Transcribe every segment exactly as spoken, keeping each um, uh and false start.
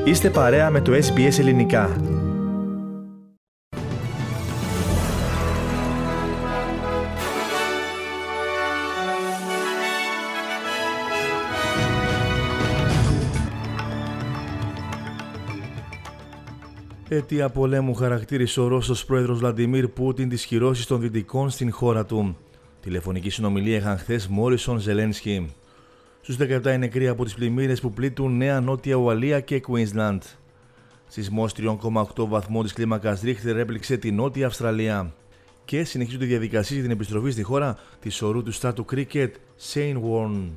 Είστε παρέα με το Ες Μπι Ες Ελληνικά. Αιτία πολέμου χαρακτήρισε ο Ρώσος πρόεδρος Βλαντιμίρ Πούτιν τις κυρώσεις των Δυτικών στην χώρα του. Τηλεφωνική συνομιλία είχαν χθες Μόρισον Ζελένσκι. Στους δεκαεπτά είναι νεκροί από τις πλημμύρες που πλήττουν Νέα Νότια Ουαλία και Κουίνσλαντ. Σεισμός τρία κόμμα οκτώ βαθμών της κλίμακας Ρίχτερ έπληξε τη Νότια Αυστραλία. Και συνεχίζονται οι διαδικασίες για την επιστροφή στη χώρα της ορού του στάτου κρίκετ Σέιν Βόρν.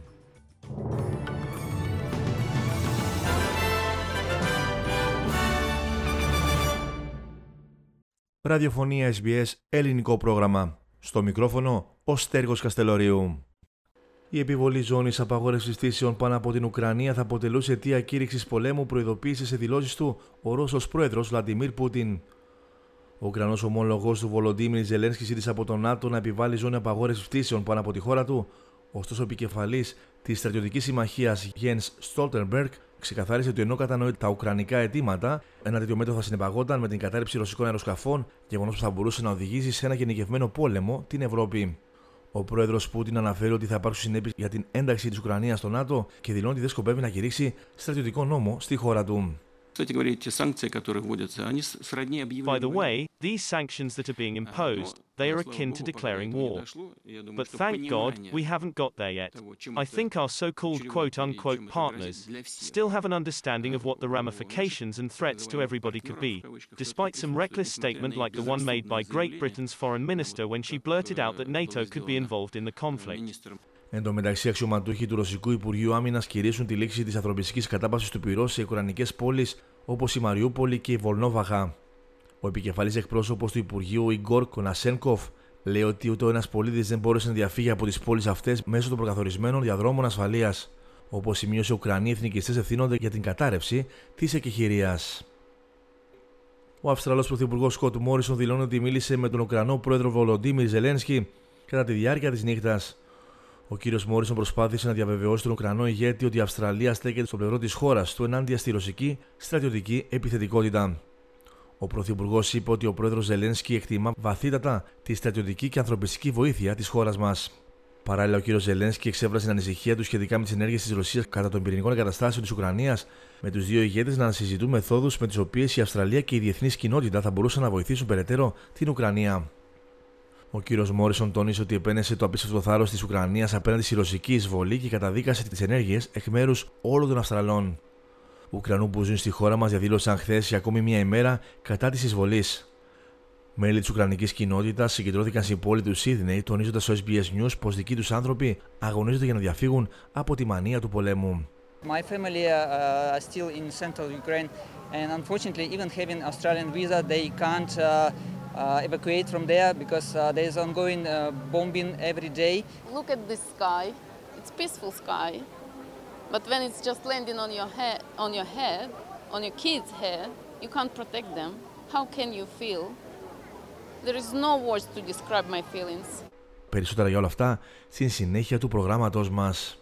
Ραδιοφωνία Ες Μπι Ες, ελληνικό πρόγραμμα. Στο μικρόφωνο, ο Στέργος Καστελωρίου. Η επιβολή ζώνης απαγόρευσης πτήσεων πάνω από την Ουκρανία θα αποτελούσε αιτία κήρυξης πολέμου, προειδοποίησε σε δηλώσεις του ο Ρώσος πρόεδρος Βλαντιμίρ Πούτιν. Ο Ουκρανός ομόλογος του Βολοντίμιρ Ζελένσκι ζήτησε από τον ΝΑΤΟ να επιβάλλει ζώνη απαγόρευσης πτήσεων πάνω από τη χώρα του, ωστόσο ο επικεφαλής της στρατιωτικής συμμαχίας Γιένς Στόλτενμπεργκ ξεκαθάρισε ότι ενώ κατανοεί τα ουκρανικά αιτήματα, ένα τέτοιο μέτρο θα συνεπαγόταν με την κατάρρευση ρωσικών αεροσκαφών, γεγονός που θα μπορούσε να οδηγήσει σε ένα γενικευμένο πόλεμο την Ευρώπη. Ο πρόεδρος Πούτιν αναφέρει ότι θα υπάρξουν συνέπειες για την ένταξη της Ουκρανίας στο ΝΑΤΟ και δηλώνει ότι δεν σκοπεύει να κηρύξει στρατιωτικό νόμο στη χώρα του. By the way, these sanctions that are being imposed, they are akin to declaring war. But thank God we haven't got there yet. I think our so-called quote-unquote partners still have an understanding of what the ramifications and threats to everybody could be, despite some reckless statement like the one made by Great Britain's foreign minister when she blurted out that NATO could be involved in the conflict. Εν τω μεταξύ, αξιωματούχοι του Ρωσικού Υπουργείου Άμυνας κηρύσσουν τη λήξη της ανθρωπιστικής κατάπαυσης του πυρός σε ουκρανικές πόλεις όπως η Μαριούπολη και η Βολνόβαχα. Ο επικεφαλής εκπρόσωπος του Υπουργείου, Ιγκόρ Κονασένκοφ, λέει ότι ούτε ο ένας πολίτης δεν μπόρεσε να διαφύγει από τις πόλεις αυτές μέσω των προκαθορισμένων διαδρόμων ασφαλείας. Όπως σημείωσε, οι Ουκρανοί εθνικιστές ευθύνονται για την κατάρρευση της εκεχηρίας. Ο Αυστραλός Πρωθυπουργός Σκοτ Μόρισον δηλώνει ότι μίλησε με τον Ουκρανό πρόεδρο Βολοντίμιρ Ζελένσκι κατά τη διάρκεια της νύχτας. Ο κύριος Μόρισον προσπάθησε να διαβεβαιώσει τον Ουκρανό ηγέτη ότι η Αυστραλία στέκεται στο πλευρό της χώρας του ενάντια στη ρωσική στρατιωτική επιθετικότητα. Ο πρωθυπουργός είπε ότι ο πρόεδρος Ζελένσκι εκτιμά βαθύτατα τη στρατιωτική και ανθρωπιστική βοήθεια της χώρας μας. Παράλληλα, ο κύριος Ζελένσκι εξέφρασε την ανησυχία του σχετικά με τις ενέργειες της Ρωσίας κατά των πυρηνικών εγκαταστάσεων της Ουκρανίας, με τους δύο ηγέτες να συζητούν μεθόδους με τις οποίες η Αυστραλία και η διεθνής κοινότητα θα μπορούσαν να βοηθήσουν περαιτέρω την Ουκρανία. Ο κύριος Μόρισον τόνισε ότι επένεσε το απίστευτο θάρρος της Ουκρανίας απέναντι στη ρωσική εισβολή και καταδίκασε τις ενέργειες εκ μέρους όλων των Αυστραλών. Ουκρανού που ζουν στη χώρα μας διαδήλωσαν χθες για ακόμη μία ημέρα κατά της εισβολής. Μέλη της Ουκρανικής κοινότητας συγκεντρώθηκαν στην πόλη του Σίδνεϊ, τονίζοντας στο Ες Μπι Ες News πως δικοί τους άνθρωποι αγωνίζονται για να διαφύγουν από τη μανία του πολέμου. My family uh, are still in central Ukraine, and unfortunately, even having Australian visa, they can't uh, uh, evacuate from there because uh, there is ongoing uh, bombing every day. Look at this sky; it's peaceful sky, but when it's just landing on your head, on your head, on your kids' head, you can't protect them. How can you feel? There is no words to describe my feelings. Περισσότερα για όλα αυτά στην συνέχεια του προγράμματος μας.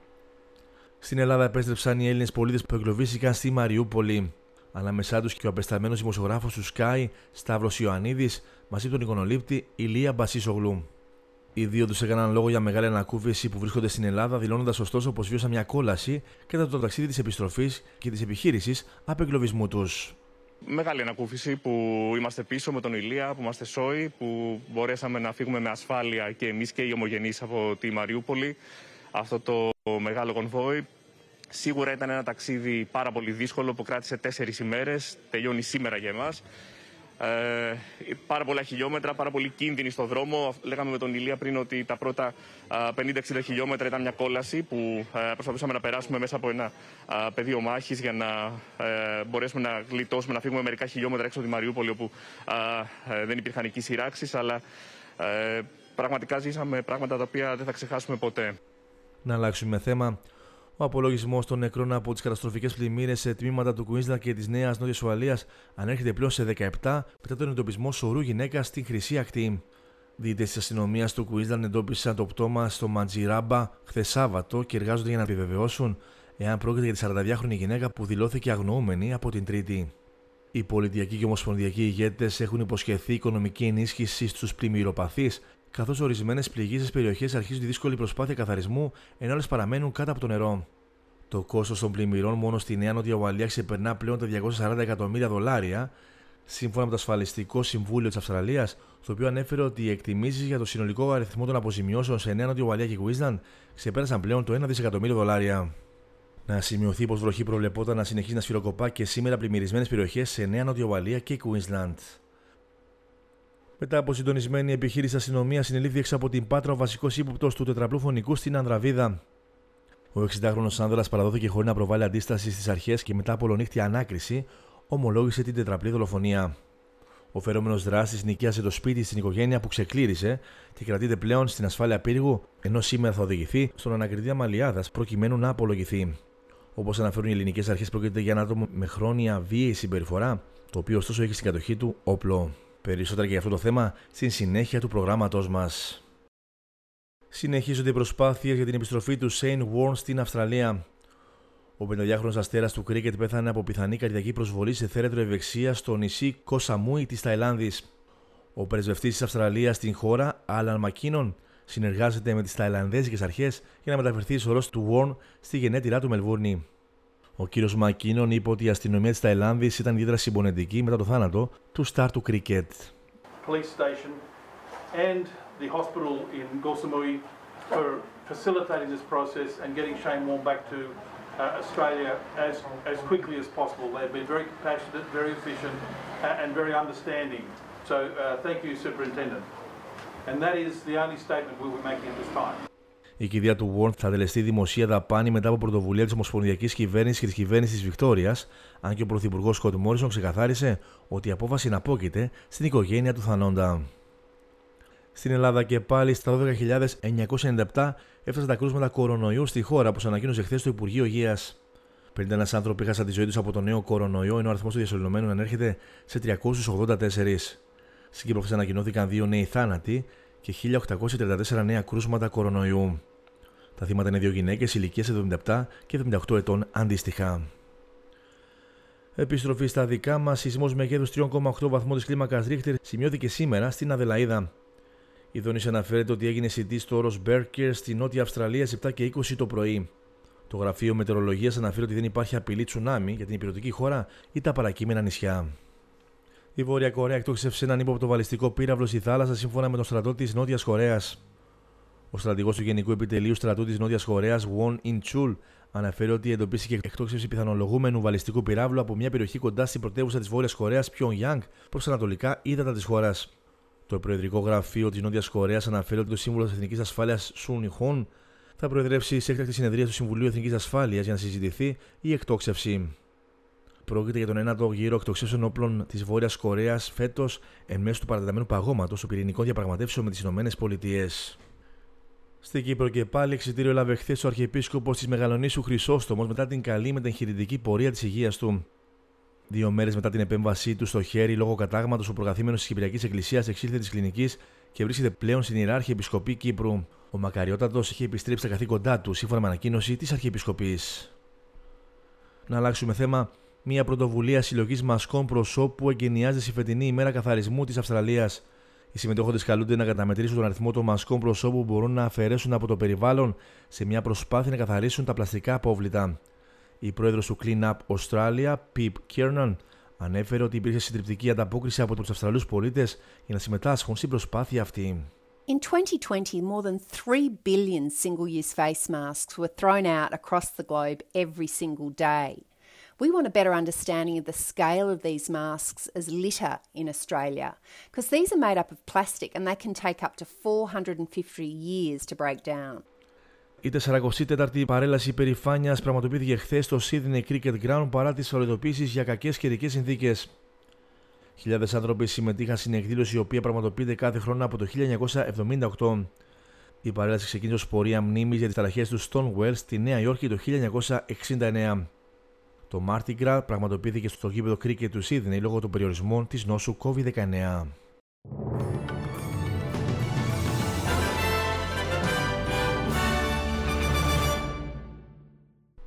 Στην Ελλάδα επέστρεψαν οι Έλληνες πολίτες που εγκλωβίστηκαν στη Μαριούπολη. Ανάμεσά τους και ο απεσταλμένος δημοσιογράφος του Sky, Σταύρος Ιωαννίδης, μαζί με τον εικονολήπτη Ηλία Μπασίσογλου. Οι δύο τους έκαναν λόγο για μεγάλη ανακούφιση που βρίσκονται στην Ελλάδα, δηλώνοντας ωστόσο πως βίωσαν μια κόλαση κατά το ταξίδι της επιστροφής και της επιχείρησης απεγκλωβισμού τους. Μεγάλη ανακούφιση που είμαστε πίσω με τον Ηλία, που είμαστε σόι, που μπορέσαμε να φύγουμε με ασφάλεια και εμείς και οι ομογενείς από τη Μαριούπολη. Αυτό το μεγάλο κονβόι. Σίγουρα ήταν ένα ταξίδι πάρα πολύ δύσκολο που κράτησε τέσσερις ημέρες, τελειώνει σήμερα για εμάς. Ε, πάρα πολλά χιλιόμετρα, πάρα πολύ κίνδυνοι στο δρόμο. Λέγαμε με τον Ηλία πριν ότι τα πρώτα πενήντα εξήντα χιλιόμετρα ήταν μια κόλαση που ε, προσπαθούσαμε να περάσουμε μέσα από ένα α, πεδίο μάχης για να ε, μπορέσουμε να γλιτώσουμε, να φύγουμε μερικά χιλιόμετρα έξω από τη Μαριούπολη όπου α, ε, δεν υπήρχαν εκεί σειράξεις, αλλά ε, πραγματικά ζήσαμε πράγματα τα οποία δεν θα ξεχάσουμε ποτέ. Να αλλάξουμε θέμα. Ο απολογισμός των νεκρών από τις καταστροφικές πλημμύρες σε τμήματα του Κουίνσλαντ και της Νέας Νότιας Ουαλίας ανέρχεται πλέον σε δεκαεπτά μετά τον εντοπισμό σωρού γυναίκας στην Χρυσή Ακτή. Διοίτες της αστυνομίας του Κουίνσλαντ εντόπισαν το πτώμα στο Μαντζιράμπα χθες Σάββατο και εργάζονται για να επιβεβαιώσουν εάν πρόκειται για τη σαρανταδυάχρονη γυναίκα που δηλώθηκε αγνοούμενη από την Τρίτη. Οι πολιτιακοί και ομοσπονδιακοί ηγέτες έχουν υποσχεθεί οικονομική ενίσχυση στους πλημμυροπαθείς, καθώς ορισμένες πληγήσεις περιοχές αρχίζουν τη δύσκολη προσπάθεια καθαρισμού, ενώ άλλες παραμένουν κάτω από το νερό. Το κόστος των πλημμυρών μόνο στη Νέα Νότια Ουαλία ξεπερνά πλέον τα διακόσια σαράντα εκατομμύρια δολάρια, σύμφωνα με το Ασφαλιστικό Συμβούλιο της Αυστραλίας, το οποίο ανέφερε ότι οι εκτιμήσεις για το συνολικό αριθμό των αποζημιώσεων σε Νέα Νότια Ουαλία και Queensland ξεπέρασαν πλέον το ένα δισεκατομμύριο δολάρια. Να σημειωθεί πως βροχή προβλεπόταν να συνεχίσει να σφυροκοπά και σήμερα πλημμυρισμένες περιοχές σε Νέα Νότια Ουαλία και Queensland. Μετά από συντονισμένη επιχείρηση της αστυνομίας, συνελήφθη έξω από την Πάτρα ο βασικός ύποπτος του τετραπλού φωνικού στην Ανδραβίδα. Ο εξηντάχρονος άνδρας παραδόθηκε χωρίς να προβάλλει αντίσταση στις αρχές και μετά από ολονύχτη ανάκριση ομολόγησε την τετραπλή δολοφονία. Ο φερόμενος δράστης νοικίασε το σπίτι στην οικογένεια που ξεκλήρισε και κρατείται πλέον στην ασφάλεια πύργου, ενώ σήμερα θα οδηγηθεί στον ανακριτή Αμαλιάδας προκειμένου να απολογηθεί. Όπως αναφέρουν οι ελληνικές αρχές, πρόκειται για ένα άτομο με χρόνια βίαιη συμπεριφορά, το οποίο ωστόσο έχει στην κατοχή του όπλο. Περισσότερα και για αυτό το θέμα στην συνέχεια του προγράμματός μας. Συνεχίζονται οι προσπάθειες για την επιστροφή του Shane Warne στην Αυστραλία. Ο πενηνταδυάχρονος αστέρας του κρίκετ πέθανε από πιθανή καρδιακή προσβολή σε θέρετρο ευεξία στο νησί Koh Samui της Ταϊλάνδης. Ο πρεσβευτής της Αυστραλίας στην χώρα, Άλαν Μακίνον, συνεργάζεται με τις Ταϊλανδέζικες αρχές για να μεταφερθεί η σωρός του Warne στη γενέτειρά του Μελβούρνη. Ο κύριος Μακίνον είπε ότι η αστυνομία της Ταϊλάνδης ήταν ιδιαίτερα συμπονετική μετά το θάνατο του στάρ του κρίκετ. The hospital in Koh Samui for facilitating this process and getting Shane Warne back to uh, Australia as, as quickly as possible. They've been very compassionate, very efficient uh, and very understanding. So uh, thank you, Superintendent. And that is the only statement we'll be making at this time. Η κηδεία του Warne θα τελεστεί δημοσία δαπάνη μετά από πρωτοβουλία της Ομοσπονδιακής Κυβέρνησης και της Κυβέρνησης της Βικτόριας, αν και ο Πρωθυπουργός Σκοτ Μόρισον ξεκαθάρισε ότι η απόφαση εναπόκειται στην οικογένεια του θανόντα. Στην Ελλάδα και πάλι στα δώδεκα χιλιάδες εννιακόσια ενενήντα επτά έφτασαν τα κρούσματα κορονοϊού στη χώρα, όπως ανακοίνωσε χθες το Υπουργείο Υγείας. πενήντα ένα άνθρωποι έχασαν τη ζωή τους από το νέο κορονοϊό, ενώ ο αριθμός των διασωληνωμένων ανέρχεται σε τριακόσιους ογδόντα τέσσερα. Στην Κύπρο ανακοινώθηκαν δύο νέοι θάνατοι και χίλια οκτακόσια τριάντα τέσσερα νέα κρούσματα κορονοϊού. Τα θύματα είναι δύο γυναίκες ηλικίας εβδομήντα επτά και εβδομήντα οκτώ ετών αντίστοιχα. Επιστροφή στα δικά μας, σεισμός μεγέθους τρία κόμμα οκτώ βαθμών της κλίμακας Ρίχτερ σημειώθηκε σήμερα στην Αδελαΐδα. Η Δονήσια αναφέρεται ότι έγινε σιτή στο όρος Μπέρκερ στη Νότια Αυστραλία στις επτά και είκοσι το πρωί. Το Γραφείο Μετεωρολογίας αναφέρει ότι δεν υπάρχει απειλή τσουνάμι για την υπηρετική χώρα ή τα παρακείμενα νησιά. Η Βόρεια Κορέα εκτόξευσε έναν ύποπτο βαλιστικό πύραυλο στη θάλασσα σύμφωνα με τον στρατό της Νότιας Κορέας. Ο στρατηγός του Γενικού Επιτελείου Στρατού της Νότιας Κορέας, Won In-chul, αναφέρει ότι εντοπίστηκε εκτόξευση πιθανολογούμενου βαλιστικού πυράβλου από μια περιοχή κοντά στην πρωτεύουσα της Βόρειας Κορέας, Pyongyang, προς ανατολικά ύδατα της χώρας. Το Προεδρικό Γραφείο της Νότιας Κορέας αναφέρει ότι το Σύμβουλος Εθνικής Ασφάλειας Sun Il-hon θα προεδρεύσει σε έκτακτη συνεδρία του Συμβουλίου Εθνικής Ασφάλειας για να συζητηθεί η εκτόξευση. Πρόκειται για τον ένατο γύρο εκτοξεύσεων όπλων της Βόρειας Κορέας φέτος εν μέσω του παρατεταμένου παγώματος των πυρηνικών διαπραγματεύσεων με τις ΗΠΑ. Στην Κύπρο και πάλι εξιτήριο έλαβε χθες ο Αρχιεπίσκοπος της Μεγαλονήσου Χρυσόστομος μετά την καλή μετεγχειρητική πορεία της υγείας του. Δύο μέρες μετά την επέμβασή του στο χέρι λόγω κατάγματος, ο προκαθήμενος της Κυπριακής Εκκλησίας εξήλθε της κλινικής και βρίσκεται πλέον στην Ιεράρχη Επισκοπή Κύπρου. Ο Μακαριότατος είχε επιστρέψει στα καθήκοντά του, σύμφωνα με ανακοίνωση της Αρχιεπισκοπής. Να αλλάξουμε θέμα. Μια πρωτοβουλία συλλογής μασκών προσώπου εγκαινιάζεται στη φετινή ημέρα καθαρισμού της Αυστραλίας. Οι συμμετέχοντες καλούνται να καταμετρήσουν τον αριθμό των μασκών προσώπου που μπορούν να αφαιρέσουν από το περιβάλλον σε μια προσπάθεια να καθαρίσουν τα πλαστικά απόβλητα. Η πρόεδρος του Clean Up Australia, Pip Kiernan, ανέφερε ότι υπήρχε συντριπτική ανταπόκριση από τους Αυστραλούς πολίτες για να συμμετάσχουν στην προσπάθεια αυτή. In twenty twenty, more than three billion single-use face masks were thrown out across the globe every single day. We want a better understanding of the scale of these masks as litter in Australia, because these are made up of plastic and they can take up to four hundred fifty years to break down. Η σαρανταοκτώ τέταρτη παρέλαση υπερηφάνειας πραγματοποιήθηκε χθες στο Sydney Cricket Ground παρά τις προειδοποίησεις για κακές καιρικές συνθήκες. Χιλιάδες άνθρωποι συμμετείχαν στην εκδήλωση, η οποία πραγματοποιείται κάθε χρόνο από το χίλια εννιακόσια εβδομήντα οκτώ. Η παρέλαση ξεκίνησε ως πορεία μνήμης για τις ταραχές του Stonewall στη Νέα Υόρκη το χίλια εννιακόσια εξήντα εννέα. Το Mardi Gras πραγματοποιήθηκε στο γήπεδο κρίκετ του Sydney λόγω των περιορισμών της νόσου κόβιντ δεκαεννέα.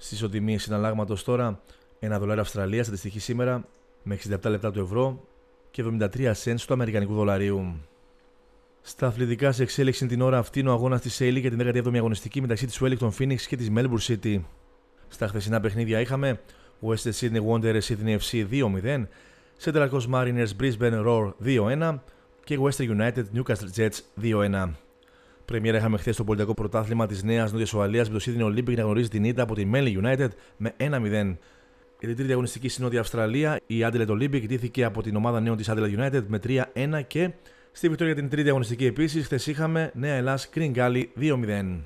Στις ισοτιμίες συναλλάγματος τώρα, ένα δολάριο Αυστραλίας αντιστοιχεί σήμερα με εξήντα επτά λεπτά του ευρώ και εβδομήντα τρία σεντ του αμερικανικού δολαρίου. Στα αθλητικά, σε εξέλιξη την ώρα αυτή είναι ο αγώνας της έι-League για την δέκατη έβδομη αγωνιστική μεταξύ της Wellington Phoenix και της Melbourne City. Στα χθεσινά παιχνίδια είχαμε Western Sydney Wanderers Sydney εφ σι δύο μηδέν, Central Coast Mariners Brisbane Roar δύο ένα και Western United Newcastle Jets δύο ένα. Πρεμιέρα είχαμε χθες στο πολιτικό πρωτάθλημα της Νέας Νότιας Ουαλίας με το Sydney Olympic να γνωρίζει την ήττα από τη Manly United με ένα μηδέν. Για την τρίτη αγωνιστική στη Νότια Αυστραλία, η Adelaide Olympic ντύθηκε από την ομάδα νέων της Adelaide United με τρία ένα και στη Βικτόρια για την τρίτη αγωνιστική επίσης, χθες είχαμε Νέα Ελλάς Green Gully δύο μηδέν.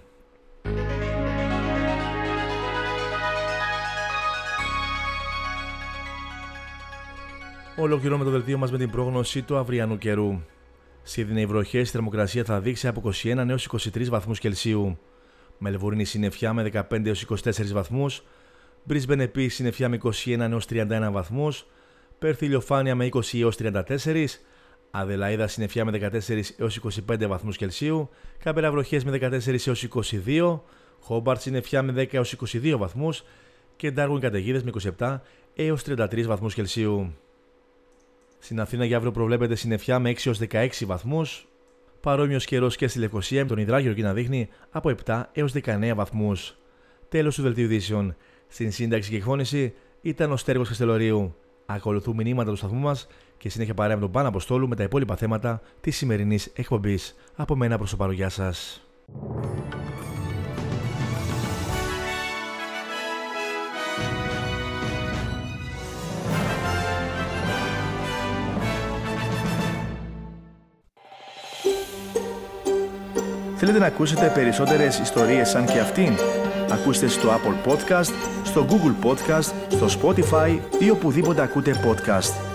Ολοκληρώνουμε το δελτίο μας με την πρόγνωση του αυριανού καιρού. Σίδνεϊ βροχές, η θερμοκρασία θα δείξει από είκοσι ένα έως είκοσι τρεις βαθμούς Κελσίου. Μελβούρνη συννεφιά με δεκαπέντε έως είκοσι τέσσερις βαθμούς. Brisbane επίσης συννεφιά με είκοσι ένα έως τριάντα ένα βαθμούς. Πέρθ ηλιοφάνεια με είκοσι έως τριάντα τέσσερα. Αδελαΐδα συννεφιά με δεκατέσσερα έως είκοσι πέντε βαθμούς Κελσίου. Κάμπερα βροχές με δεκατέσσερα έως είκοσι δύο. Χόμπαρτ συννεφιά με δέκα έως είκοσι δύο βαθμούς. Και Ντάρουιν καταιγίδες με είκοσι επτά έως τριάντα τρεις βαθμούς Κελσίου. Στην Αθήνα για αύριο προβλέπεται συννεφιά με έξι έως δεκαέξι βαθμούς. Παρόμοιος καιρός και στη Λευκοσία με τον υδράγυρο να δείχνει από επτά έως δεκαεννέα βαθμούς. Τέλος του δελτίου ειδήσεων. Στην σύνταξη και εκφώνηση ήταν ο Στέργος Καστελορίου. Ακολουθούν μηνύματα του σταθμού μας και συνέχεια παρέα με τον Πάνο Αποστόλου με τα υπόλοιπα θέματα της σημερινής εκπομπής. Από μένα προς το παρόν, γεια σας. Θέλετε να ακούσετε περισσότερες ιστορίες σαν και αυτήν? Ακούστε στο Apple Podcast, στο Google Podcast, στο Spotify ή οπουδήποτε ακούτε podcast.